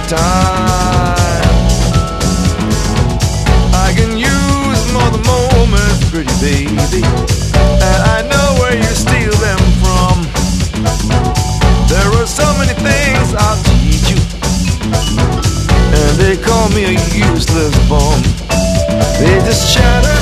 time. I can use more the moments, pretty baby, and I know where you steal them from. There are so many things I'll teach you, and they call me a useless bum. They just shatter